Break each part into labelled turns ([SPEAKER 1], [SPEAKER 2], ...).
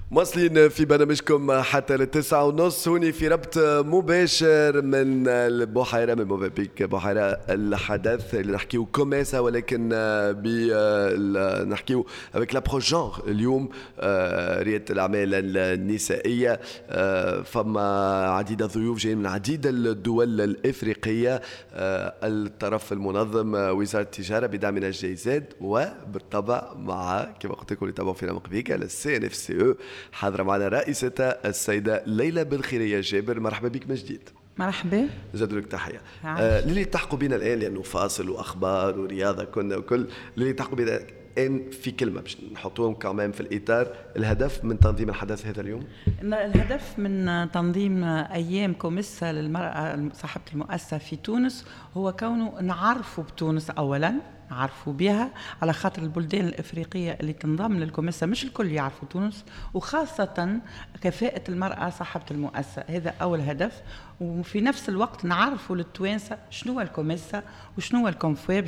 [SPEAKER 1] مواصلين في برنامجكم حتى للتسعة ونص، هوني في ربط مباشر من البحيرة، من موفابيك بحيرة. الحدث اللي نحكيو كوميسا، ولكن نحكيو avec l'approche genre اليوم ريادة الأعمال النسائية. فما عديد الضيوف جايين من عديد الدول الإفريقية. الطرف المنظم وزارة التجارة بدعم الجيزاد، وبالطبع مع كما قلت لكم اللي تابعوا فينا مقبيك على CNFCE حاضرة معنا رئيستها السيدة ليلى بالخيرية جابر. مرحبا بك من جديد.
[SPEAKER 2] مرحبا،
[SPEAKER 1] زاد لك تحية. للي تحقوا بنا الآن، لأنه فاصل وأخبار ورياضة كنا وكل اللي تحقوا بنا الآن في كلمة باش نحطوهم كمان في الإطار. الهدف من تنظيم الحدث هذا اليوم؟
[SPEAKER 2] الهدف من تنظيم أيام كوميسا للمرأة صاحبة المؤسسة في تونس هو كونه نعرفوا بتونس أولاً، نعرفوا بها على خاطر البلدان الإفريقية اللي تنضم للكوميسا مش الكل يعرفوا تونس، وخاصة كفاءة المرأة صاحبة المؤسسة. هذا أول هدف. وفي نفس الوقت نعرفوا للتوانسة شنو الكوميسا وشنو الكونفواب،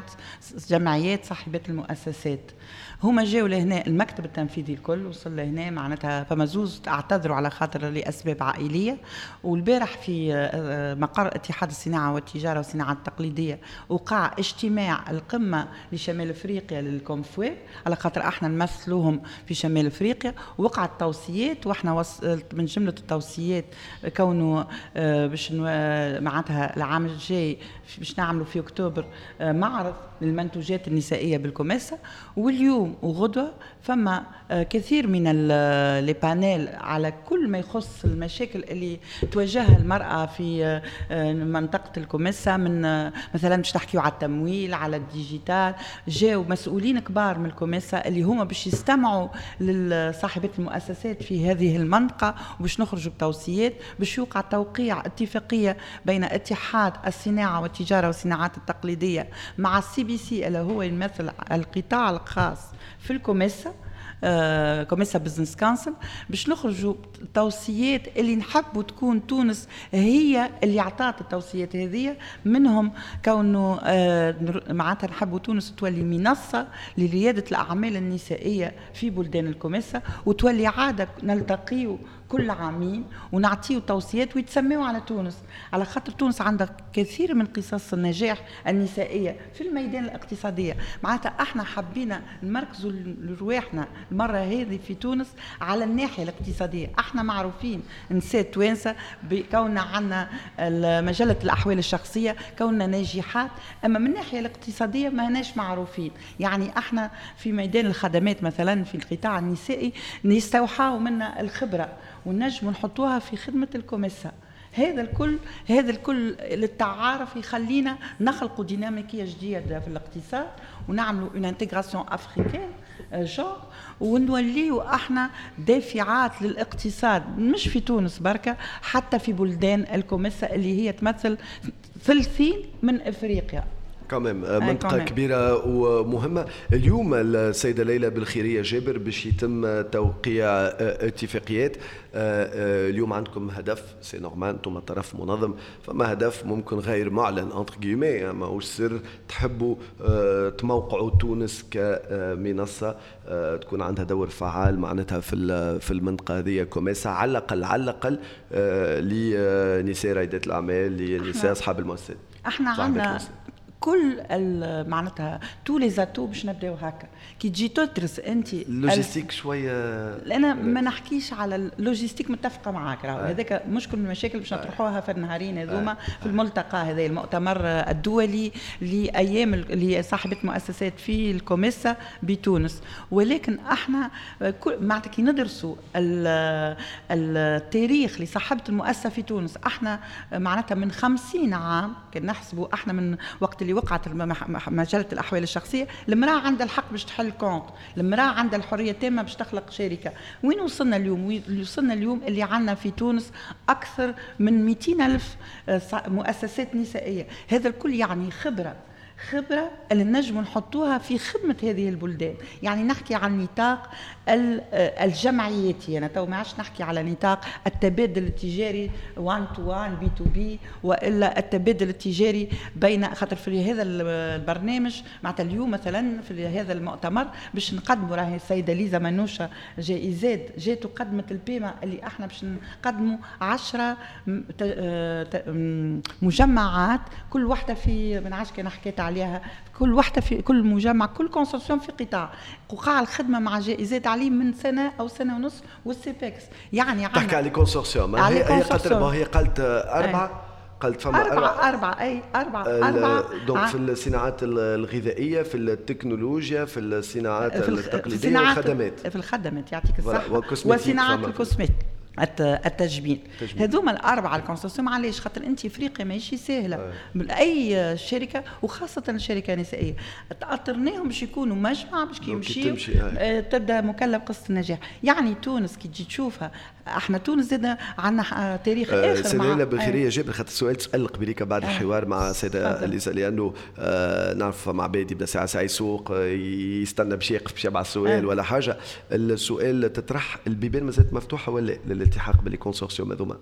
[SPEAKER 2] جمعيات صاحبات المؤسسات. هما جاوا لهنا المكتب التنفيذي الكل وصل لهنا، معناتها فما زوز اعتذروا على خاطر لأسباب عائلية. والبارح في مقر اتحاد الصناعة والتجارة والصناعة التقليدية وقع اجتماع القمة لشمال افريقيا للكونفواب، على خاطر احنا نمثلوهم في شمال افريقيا. وقعت توصيات، واحنا من جملة التوصيات كونه باش معناتها العام الجاي باش نعملوا في اكتوبر معرض للمنتوجات النسائية بالكوميسا. واليوم وغدوة فما كثير من لي بانيل على كل ما يخص المشاكل اللي تواجهها المرأة في منطقة الكوميسا، من مثلا باش نحكيو على التمويل، على الديجيتال. جاوا مسؤولين كبار من الكوميسا اللي هما باش يستمعوا لصاحبات المؤسسات في هذه المنطقة، وباش نخرجوا بتوصيات باش يوقع توقيع اتفاقية بين اتحاد الصناعة والتجارة والصناعات التقليدية مع CBC اللي هو يمثل القطاع الخاص في الكوميسا، كوميسا بزنس كونسل، باش نخرجوا توصيات اللي نحبوا تكون تونس هي اللي عطات التوصيات هذه. منهم كونه معناتها نحبوا تونس تولي منصة لريادة الأعمال النسائية في بلدان الكوميسا، وتولي عادة نلتقيوا كل عامين ونعطيوا توصيات ويتسمعوا على تونس، على خاطر تونس عندها كثير من قصص النجاح النسائية في الميدان الاقتصادية. معناتها احنا حبينا نركزوا لرواحنا المرة هذه في تونس على الناحية الاقتصادية. احنا معروفين نساء توانسة بكوننا عنا مجلة الأحوال الشخصية، كوننا ناجحات، أما من الناحية الاقتصادية ما هناش معروفين. يعني احنا في ميدان الخدمات مثلا في القطاع النسائي نستوحاوا منا الخبرة ونجم نحطوها في خدمة الكوميسا. هذا الكل للتعارف يخلينا نخلقوا ديناميكية جديدة في الاقتصاد ونعملوا une intégration africaine genre، ونوليو احنا دافعات للاقتصاد مش في تونس بركة، حتى في بلدان الكوميسا اللي هي تمثل ثلثين من افريقيا.
[SPEAKER 1] كمان منطقة كبيرة ومهمة. اليوم السيدة ليلى بالخيرية جابر باش يتم توقيع اتفاقيات. اليوم عندكم هدف سي نورمال، انتم طرف منظم، فما هدف ممكن غير معلن انتر جيمي، ماهوش سر، تحبوا تموقعوا تونس كمنصة تكون عندها دور فعال معناتها في المنطقة هذه كوميسا، على الأقل لنساء رائدات الأعمال، لنساء أصحاب المؤسسات.
[SPEAKER 2] احنا عندنا كل معناتها تو لي زاتو باش نبداو هكا. كي تجي تدرس انت
[SPEAKER 1] اللوجيستيك شويه،
[SPEAKER 2] انا ما نحكيش على اللوجيستيك، متفقه معاك. هذاك مشكل من المشاكل باش نطرحوها في النهارين هذوما في الملتقى هذا المؤتمر الدولي لايام لصاحبه مؤسسات في الكوميسا بتونس. ولكن احنا معناتها كي ندرسوا التاريخ لصاحبه المؤسسه في تونس، احنا معناتها من 50 عام كان نحسبوا احنا من وقت اللي وقعت مجلة الأحوال الشخصية، المرأة عندها الحق باش تحل كونت، المرأة عندها الحرية التامة باش تخلق شركة. وين وصلنا اليوم؟ وصلنا اليوم اللي عندنا في تونس أكثر من 200,000 مؤسسات نسائية. هذا الكل يعني خبرة اللي نجم نحطوها في خدمة هذه البلدان. يعني نحكي عن نطاق الجمعياتي، أنا تو ما عادش نحكي على نطاق التبادل التجاري 1 to 1 بي تو بي، وإلا التبادل التجاري بين، خاطر في هذا البرنامج معناتها اليوم مثلا في هذا المؤتمر باش نقدموا، راهي السيدة ليزا منوشة جائزات جات وقدمت البيمة اللي احنا باش نقدموا 10 مجمعات، كل واحدة في من عاش كان حكيت عليها، كل واحدة في كل مجمع، كل كونسورسيوم في قطاع الخدمة مع جائزات عليه من سنة أو سنة ونص والسيبكس. يعني
[SPEAKER 1] تحكي على كونسورسيوم، هي قالت 4 قالت فما أربعة دونك في الصناعات الغذائية، في التكنولوجيا، في الصناعات التقليدية والخدمات،
[SPEAKER 2] في الخدمات يعطيك الصحة، وصناعات الكوسميت التجميل. هذوما الأربعة الكونسورسيوم. علاش؟ خاطر أنت إفريقيا ماشي سهلة، أي شركة وخاصة الشركة النسائية تأطرناهم باش يكونوا مجمع باش يمشيوا تبدأ مكلف قصة النجاح. يعني تونس كي تجي تشوفها، احنا تونس زاد عندنا تاريخ آخر.
[SPEAKER 1] سيدة ليلى بالخيرية جابر، خاطر السؤال تسأل قبليك بعد الحوار مع سيدة ليزا، لأنه نعرف مع عباد يبدأ ساعة يسوق يستنى باش يقف باش يبعث سؤال ولا حاجة. السؤال تطرح البيبان مازالت مفتوحة ولا للالتحاق بالكونسورسيوم هذوما؟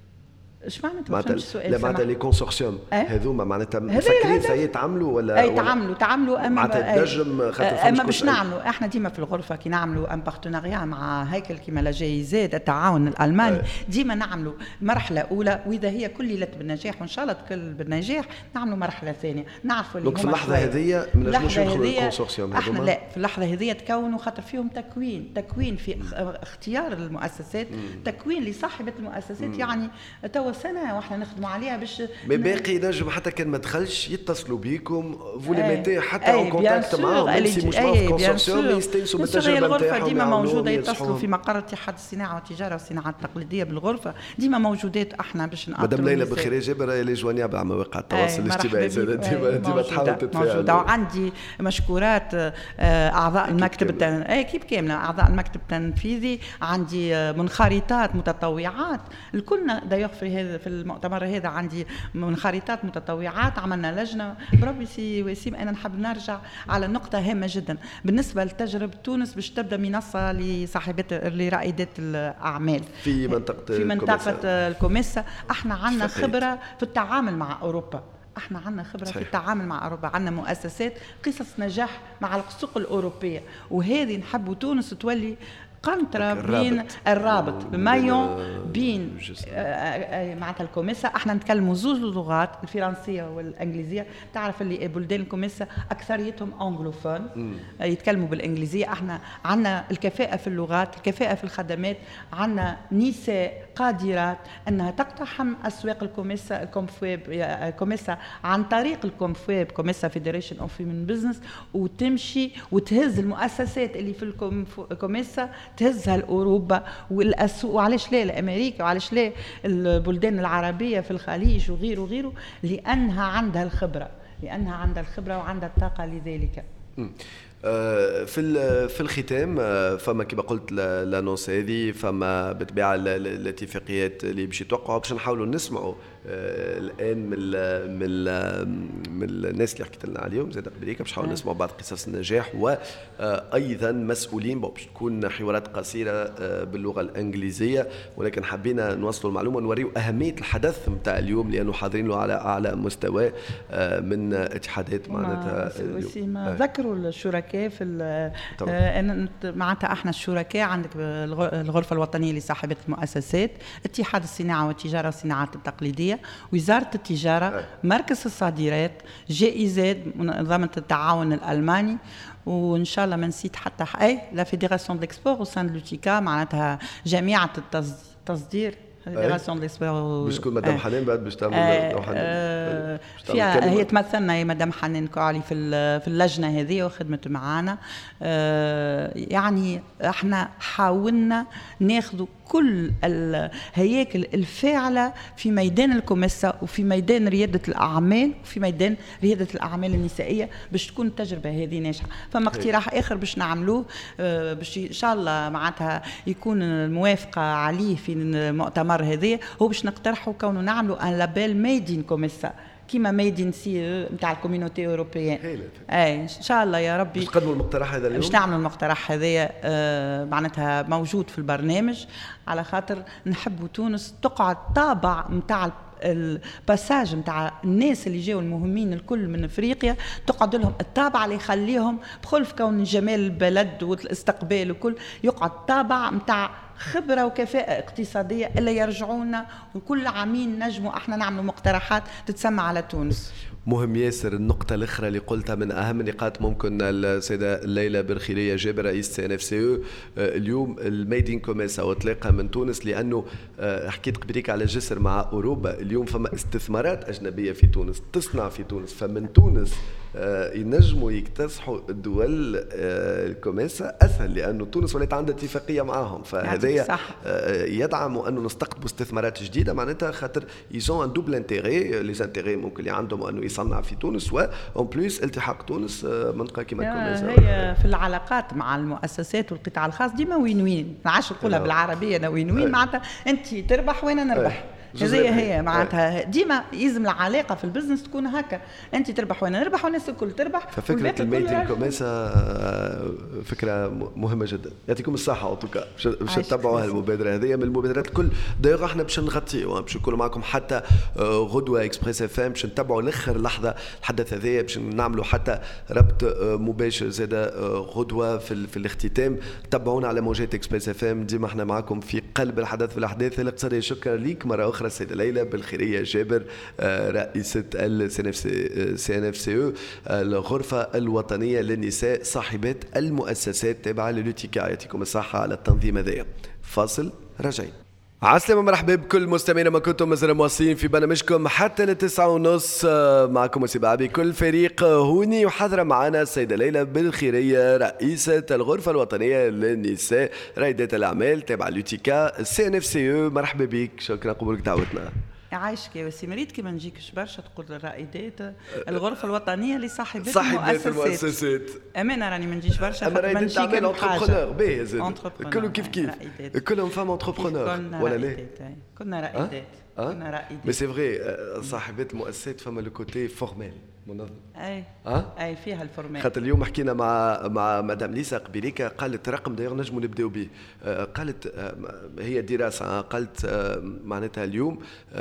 [SPEAKER 2] اش معناتها السؤال؟
[SPEAKER 1] لا معناتها لي كونسورسيوم هذوما معناتها مسكرين سي تعملوا ولا
[SPEAKER 2] تعملوا
[SPEAKER 1] اما معناتها تنجم خاطر
[SPEAKER 2] اما باش نعملوا احنا ديما في الغرفه كي نعملوا ان بارتناريا مع هيكل كيما لا جائزات التعاون الالماني ديما نعملوا مرحله اولى، واذا هي كللت بالنجاح وان شاء الله تكل بالنجاح نعملوا مرحله ثانيه. نعرفوا اللي
[SPEAKER 1] في اللحظه هذه ما نجموش ندخلوا الكونسورسيوم
[SPEAKER 2] هذوما. احنا لا في اللحظه هذه تكونوا خاطر فيهم تكوين في اختيار المؤسسات، تكوين لصاحبه المؤسسات. يعني توا سنه واحنا نخدموا عليها باش
[SPEAKER 1] باقي نجم حتى كان ما دخلش يتصلوا بيكم فولي ميتي حتى اون كونتاكت معاهم ميمسي مش في كونسورسيوم يستانسوا بالتجربه نتاعهم.
[SPEAKER 2] الغرفه ديما موجوده، يتصلوا في مقر اتحاد الصناعه والتجاره والصناعات التقليديه بالغرفه ديما موجودات احنا باش نعطوا.
[SPEAKER 1] مدام ليلى بالخير جابر لي جوانيابل على مواقع التواصل الاجتماعي ديما تحاول تتفاعل.
[SPEAKER 2] وعندي مشكورات اعضاء المكتب كيف كامله اعضاء المكتب التنفيذي، عندي منخرطات متطوعات الكلنا دايوغ في المؤتمر هذا عندي منخرطات متطوعات. عملنا لجنه بربي سي وسيم. انا نحب نرجع على نقطه هامه جدا بالنسبه لتجربه تونس باش تبدا منصه لصاحبات لرائدات الاعمال
[SPEAKER 1] في منطقه
[SPEAKER 2] الكوميسا. احنا عندنا خبره في التعامل مع اوروبا، احنا عندنا خبره صحيح. في التعامل مع اوروبا، عندنا مؤسسات قصص نجاح مع السوق الاوروبيه، وهذه نحب تونس تولي قنطرة بين الرابط المايون بين معناتها الكوميسا. احنا نتكلموا زوج لغات، الفرنسيه والانجليزيه. تعرف اللي بلدان الكوميسا اكثريتهم انجلوفون يتكلموا بالانجليزيه. احنا عندنا الكفاءه في اللغات، الكفاءه في الخدمات، عندنا نساء قادرات انها تقتحم اسواق الكوميسا عن طريق الكومفويب كوميسا فيدريشن اوف ويمن بزنس، وتمشي وتهز المؤسسات اللي في الكوميسا تهزها لأوروبا والأسواق، وعلاش لا لأمريكا، وعلاش لا البلدان العربية في الخليج وغيره لأنها عندها الخبرة وعندها الطاقة لذلك.
[SPEAKER 1] في الختام فما كما قلت لانونس هذه، فما بالطبيعه الاتفاقيات اللي باش يتوقعوا باش نحاولوا نسمعوا الان من الناس اللي حكيت لنا عليهم زاد قبليك، باش نحاولوا نسمعوا بعض قصص النجاح، وايضا مسؤولين باش تكون حوارات قصيره باللغه الانجليزيه، ولكن حبينا نوصلوا المعلومه ونوريوا اهميه الحدث نتاع اليوم لانه حاضرين له على اعلى مستوى من اتحادات معناتها.
[SPEAKER 2] ذكروا الشركاء في معناتها احنا الشركاء عندك الغرفه الوطنيه لصاحبه المؤسسات، اتحاد الصناعه والتجاره والصناعات التقليديه، وزاره التجاره، مركز الصادرات، جائزات، منظمه التعاون الالماني، وان شاء الله ما نسيت حتى لا فيدراسيون ديكسبور وسان لوتيكا معناتها جميعه التصدير. فيدراسيون ديكسبور
[SPEAKER 1] باش تكون مدام حنان بعد باش تعمل
[SPEAKER 2] فيها هي تمثلنا يا مدام حنان كعلي في اللجنه هذه وخدمت معانا. يعني احنا حاولنا ناخذ كل الهياكل الفاعله في ميدان الكوميسا وفي ميدان رياده الاعمال وفي ميدان رياده الاعمال النسائيه باش تكون التجربه هذه ناجحه. فما اقتراح اخر باش نعملوه باش ان شاء الله معناتها يكون الموافقه عليه في المؤتمر هذا، هو باش نقترحوا كونه نعملوا ان لابيل ميد ان كوميسا كيما ميدين سي نتاع الكوميونيتي اوروبيان. اي ان شاء الله يا ربي
[SPEAKER 1] باش تقدموا المقترح هذا اليوم،
[SPEAKER 2] باش نعملوا المقترح هذايا معناتها موجود في البرنامج، على خاطر نحبوا تونس تقعد طابع نتاع الباساج نتاع الناس اللي جاوا المهمين الكل من افريقيا، تقعد لهم الطابع اللي يخليهم بخلف كون جمال البلد والاستقبال وكل، يقعد طابع نتاع خبره وكفاءه اقتصاديه اللي يرجعونا، وكل عامين نجموا احنا نعملوا مقترحات تتسمى على تونس.
[SPEAKER 1] مهم ياسر. النقطة الأخرى اللي قلتها من أهم النقاط، ممكن السيدة ليلى بالخيرية جابر رئيس CNFCE اليوم الميدين كوميسا وطلقها من تونس، لأنه حكيت قبليك على جسر مع أوروبا، اليوم فما استثمارات أجنبية في تونس تصنع في تونس، فمن تونس ينجموا يكتسحوا الدول الكوميسا أسهل، لأنه تونس ولات عندها اتفاقية معاهم، فهذا يدعم أنه نستقطبوا استثمارات جديدة، معناتها خاطر يزون ان دوبل انتيغي، لي انتيغي ممكن اللي عندهم أنه يصنع في تونس، وأون بليس التحاق تونس منطقة كما الكوميسا.
[SPEAKER 2] هي في العلاقات مع المؤسسات والقطاع الخاص ديما وين وين، ما عادش نقولها بالعربية أنا وين وين، معناتها أنت تربح وأنا نربح. هي معناتها ديما يلزم العلاقه في البزنس تكون هكا، انت تربح وانا نربح والناس الكل تربح.
[SPEAKER 1] ففكره الميتين كوميسا فكره مهمه جدا، يعطيكم الصحه اوتوكا باش تتبعوا هالمبادره هذه، من المبادرات الكل. دايوغ احنا باش نغطيو، باش نكونوا معكم حتى غدوه اكسبريس اف ام، باش نتبعوا لاخر لحظه الحدث هذايا، باش نعملوا حتى ربط مباشر زاده غدوه في الاختتام. تابعونا على موجات اكسبريس اف ام، ديما احنا معكم في قلب الحدث في الاحداث الاقتصاديه. شكرا ليك مره اخرى السيدة ليلى بالخيرية جابر رئيسة CNFCE الغرفة الوطنية للنساء صاحبات المؤسسات تابعة للوتيكا. يعطيكم الصحة على التنظيم هذايا. فاصل راجعين. عسلامة مرحبا بكل مستمعينا، ما كنتم مازال مواصلين في برنامجكم حتى 9:30 معكم وسيبعبي كل فريق هوني، وحاضرة معنا السيدة ليلى بالخيرية رئيسة الغرفة الوطنية للنساء رائدات الأعمال تابعة لوتيكا CNFCE. مرحبا بك، شكرا قبولك دعوتنا.
[SPEAKER 2] يعيشك يا وسيم، ريت كي ما نجيكش برشا تقول الرائدات الغرفه الوطنيه لصاحبات
[SPEAKER 1] المؤسسات.
[SPEAKER 2] امانه راني ما نجيش برشا،
[SPEAKER 1] ما نجيش تعمل انتربرونور باهي زاد كلهم كيف كلهم فام انتربرونور ولا لا؟
[SPEAKER 2] كنا رائدات كنا رائدات.
[SPEAKER 1] مي سي فري صاحبات المؤسسات فما لو كوتي فورميل منظم.
[SPEAKER 2] اي فيها الفورمال.
[SPEAKER 1] خاطر اليوم حكينا مع مدام ليسا قبيليكا، قالت رقم داير نجموا نبداو به. قالت هي دراسه، قالت معناتها اليوم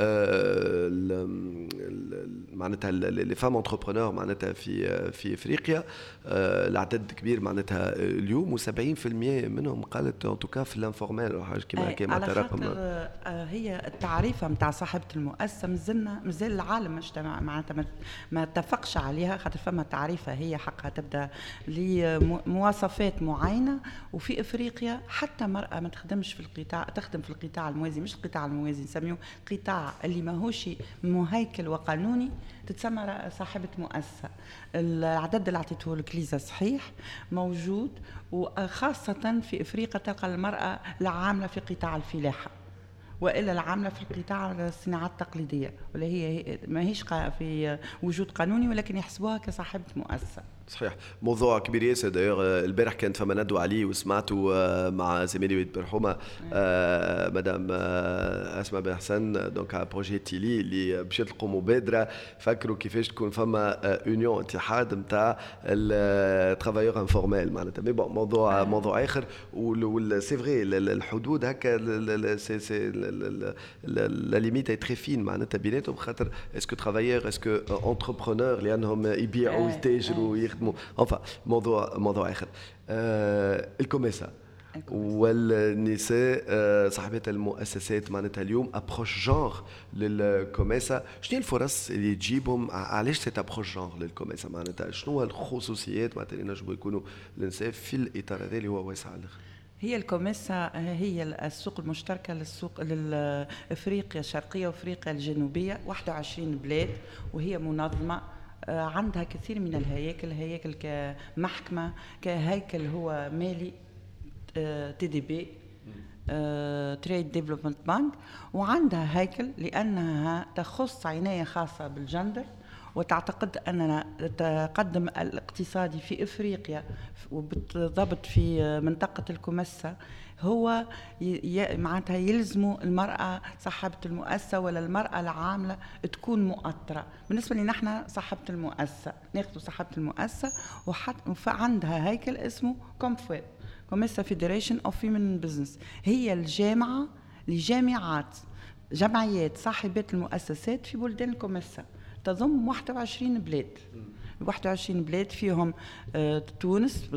[SPEAKER 1] معناتها لي فام انتربرونور معناتها في افريقيا العدد كبير معناتها اليوم، و70% منهم قالت ان توكا في الانفورمال او حاجه كيما هكا. معناتها رقم
[SPEAKER 2] هي التعريفه نتاع صاحبه المؤسسه مازال العالم مجتمع معناتها ما اتفقش عليها، خاطر فما تعريفه هي حقها تبدا لمواصفات معينه. وفي افريقيا حتى مرأة ما تخدمش في القطاع، تخدم في القطاع الموازي، مش القطاع الموازي نسميه قطاع اللي ماهوش مهيكل وقانوني، تتسمى صاحبة مؤسسة. العدد اللي عطيته لك ليزا صحيح موجود، وخاصة في افريقيا تلقى المرأة العاملة في قطاع الفلاحة، والا العامله في القطاع الصناعات التقليديه، ولا هي ما هيش في وجود قانوني، ولكن يحسبوها كصاحبه مؤسسه.
[SPEAKER 1] صحيح، موضوع كبير ياسر. دايوغ البارح كانت فما ندوة عليه وسمعته مع زميلي وليد برحومه مدام اسماء بن حسن، دونك على بروجي تيلي اللي باش يطلقوا مبادره فكروا كيفاش تكون فما اونيون اتحاد نتاع الترافايور انفورميل معناتها. مي بون موضوع اخر. سي فري الحدود هكا لا ليميت اي تري فين معناتها بيناتهم، خاطر اسكو ترافايور اسكو انتربرونور لانهم يبيعوا ويتاجروا يخدموا، enfin موضوع اخر. الكوميسا والنساء صاحبات المؤسسات معناتها اليوم ابروش جونغ للكوميسا، شنو الفرص اللي تجيبهم؟ علاش سيت ابروش جونغ للكوميسا معناتها؟ شنو الخصوصيات معناتها اللي نجموا يكونوا النساء في الاطار هذا اللي هو واسع على الاخر؟
[SPEAKER 2] هي الكوميسا هي السوق المشتركة للسوق للإفريقيا الشرقية وإفريقيا الجنوبية، 21 بلاد، وهي منظمة عندها كثير من هياكل كمحكمة، كهيكل هو مالي TDB تريد ديفلوبمنت بانك، وعندها هيكل لأنها تخص عناية خاصة بالجندر، وتعتقد أن التقدم الاقتصادي في إفريقيا وبالضبط في منطقة الكوميسا هو معناتها يلزم المرأة صاحبة المؤسسة ولا المرأة العاملة تكون مؤطرة. بالنسبة لي نحن صاحبة المؤسسة ناخذ صاحبة المؤسسة وعندها هيكل اسمه كومفويب كوميسا فيدريشن اوف فيمين بزنس، هي الجامعة لجامعات جمعيات صاحبات المؤسسات في بلدان الكوميسا، تضم 21 بلاد 21 بلاد فيهم تونس،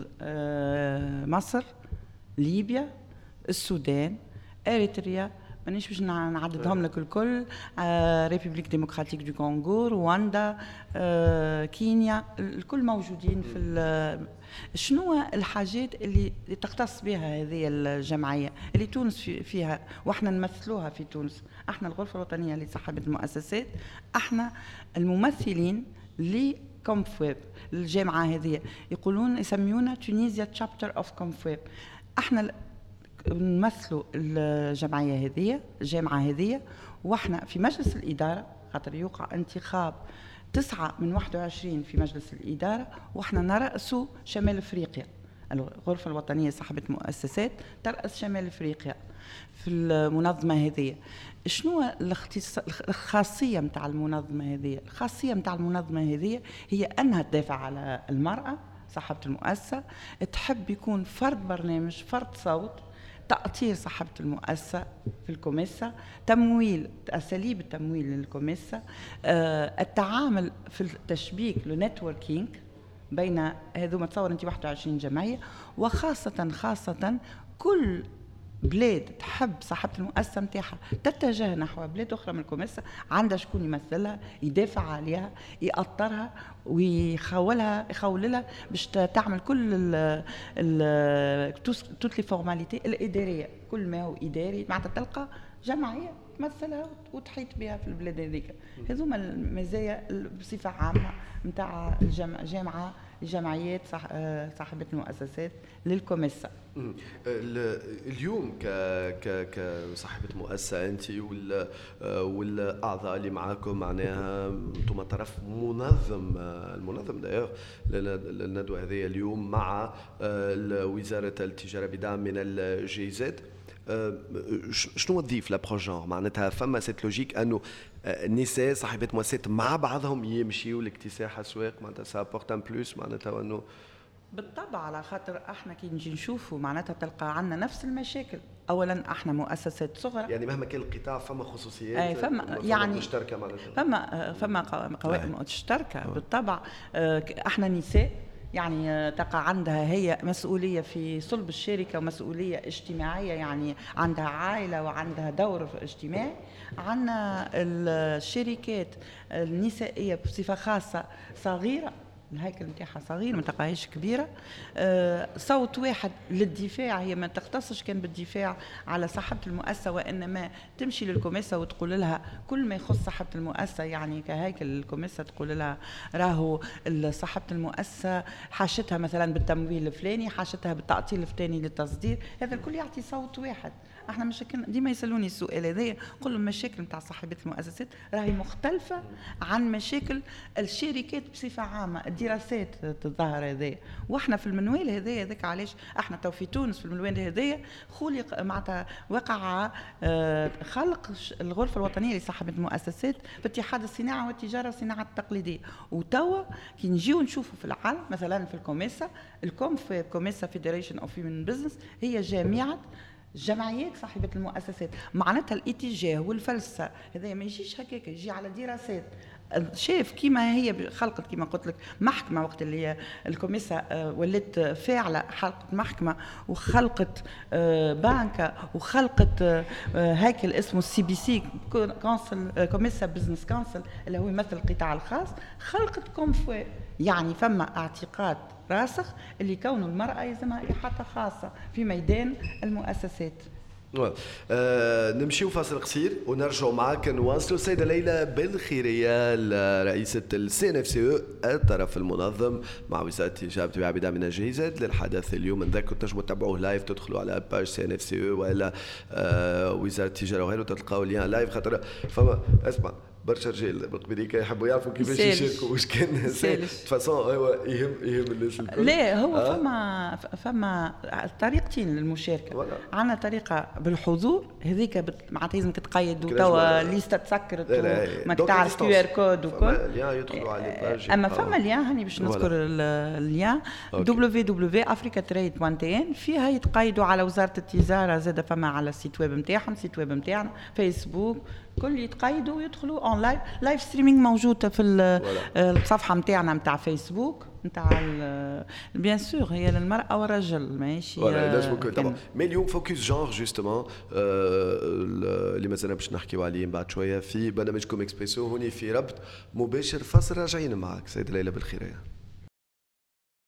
[SPEAKER 2] مصر، ليبيا، السودان، اريتريا، مانيش باش نعددهم لك الكل، ريبوبليك ديمقراطيك دو كونغو، رواندا، كينيا، الكل موجودين في شنو الحاجات اللي تختص بها هذه الجمعيه اللي تونس فيها واحنا نمثلوها في تونس. احنا الغرفه الوطنيه لصاحبه المؤسسات، احنا الممثلين لكومفويب الجامعه هذه، يقولون يسميونا تونيزيا تشابتر اوف كومفويب. احنا نمثلوا الجامعه هذه واحنا في مجلس الاداره، خاطر يوقع انتخاب 9 من 21 في مجلس الاداره، واحنا نرأسوا شمال افريقيا. الغرفه الوطنيه صاحبه مؤسسات ترأس شمال افريقيا في المنظمه هذه. شنو الخاصيه نتاع المنظمه هذه؟ الخاصيه نتاع المنظمه هذه هي انها تدافع على المراه صاحبه المؤسسه، تحب يكون فرد برنامج، فرد صوت، تأطير صاحبة المؤسسة في الكوميسا، تمويل، أساليب التمويل للكوميسا، التعامل في التشبيك لنتوركينج بين هذوما، تصور أنت 21 جمعية، وخاصة كل بلاد تحب صاحبة المؤسسة نتاعها تتجه نحو بلاد أخرى من الكوميسا، عندها شكون يمثلها، يدافع عليها، يأطرها ويخولها باش تعمل كل توت لي فورماليتي الإدارية، كل ما هو إداري معناتها تلقى جمعية تمثلها وتحيط بها في البلاد هذيك. هذوما المزايا بصفة عامة نتاع الجامعة لجمعيات صاحبة المؤسسات للكوميسا.
[SPEAKER 1] اليوم كصاحبة مؤسسة أنت والأعضاء اللي معاكم، معناها أنتم طرف المنظم دايوغ للندوة هذه اليوم مع وزارة التجارة بدعم من الجيزات. شنو تضيف لابروش جونغ؟ معناتها فما سيت لوجيك انه النساء صاحبات مؤسسات مع بعضهم يمشيوا لاكتساح اسواق، معناتها سا بورت ان بلوس، معناتها انه
[SPEAKER 2] بالطبع، على خاطر احنا كي نجي نشوفوا معناتها تلقى عندنا نفس المشاكل. اولا احنا مؤسسات صغرى،
[SPEAKER 1] يعني مهما كان القطاع فما خصوصيات،
[SPEAKER 2] فما يعني
[SPEAKER 1] مشتركه معناتها
[SPEAKER 2] فما قوائم مشتركه. بالطبع احنا نساء، يعني تقع عندها هي مسؤولية في صلب الشركة ومسؤولية اجتماعية، يعني عندها عائلة وعندها دور اجتماعي. عندنا الشركات النسائية بصفة خاصة صغيرة، الهيكل نتاعها صغير، ما تلقاهاش كبيره. صوت واحد للدفاع، هي ما تختصش كان بالدفاع على صاحبه المؤسسه، وانما تمشي للكوميسا وتقول لها كل ما يخص صاحبه المؤسسه، يعني كهيكل الكوميسا تقول لها راهو صاحبه المؤسسه حاجتها مثلا بالتمويل الفلاني، حاجتها بالتعطيل الفلاني للتصدير، هذا الكل يعطي صوت واحد. احنا مشاكل ديما يسالوني السؤال هذا، نقول لهم المشاكل نتاع صاحبات المؤسسات راهي مختلفه عن مشاكل الشركات بصفه عامه، الدراسات تظهر هذايا. واحنا في المنوال هذاك علاش احنا تو في تونس في المنوال هذايا خلق معناتها وقع خلق الغرفه الوطنيه لصاحبات المؤسسات باتحاد الصناعه والتجاره والصناعه التقليديه. وتوا كي نجيو نشوفوا في العالم مثلا في الكوميسا، في كوميسا فيدريشن اوف فيمين بزنس، هي جامعه جمعيات صاحبة المؤسسات، معناتها الاتجاه والفلسفة هذا ما يجيش هكاك، يجي على دراسات. شايف كيما هي خلقت كيما قلت لك محكمة، وقت اللي هي الكوميسا ولات فاعلة، خلقت محكمة وخلقت بنكة وخلقت هيكل اسمه CBC كونسل، كوميسا بزنس كونسل اللي هو يمثل القطاع الخاص، خلقت كومفوي، يعني فما اعتقاد راسخ اللي كون المرأة يلزمها إحاطة خاصة في ميدان المؤسسات.
[SPEAKER 1] نمشيو فاصل قصير ونرجعوا معاك نواصلوا. السيدة ليلى بالخيرية رئيسة CNFCE الطرف المنظم مع وزارة التجارة بدعم من الجيزات للحدث اليوم. نذكر تنجموا تتابعوه لايف، تدخلوا على باج CNFCE ولا وزارة التجارة وغيره تلقاو ليان لايف، خاطر فما اسمع برشا رجال بالقبيليكا يحبوا يعرفوا كيفاش يشاركوا واش كان فاسون هو يهم الناس الكل.
[SPEAKER 2] لا هو فما طريقتين للمشاركه. عندنا طريقه بالحضور هذيك معناتها لازمك تقيد وتوا ليست تسكر ما تعرف كيو ار كود وكل
[SPEAKER 1] يدخلوا على الباج.
[SPEAKER 2] اما فما اليان هاني باش نذكر اليان www.africatrade.1 فيها يتقيدوا على وزاره التجاره زاد فما على السيت ويب نتاعهم سيت ويب نتاعنا فيسبوك كل يتقيدوا ويدخلوا اون لايف ستريمينغ موجوده في الصفحه نتاعنا نتاع فيسبوك نتاع بيان سور هي للمراه والرجل ماشي
[SPEAKER 1] لازمك طبعا. مي اليوم فوكس جونر جوستومون اللي مازلنا باش نحكيو عليه بعد شويه في برنامجكم اكسبريسو هوني في ربط مباشر فاصل راجعين معك سيدة ليلى بالخيريه.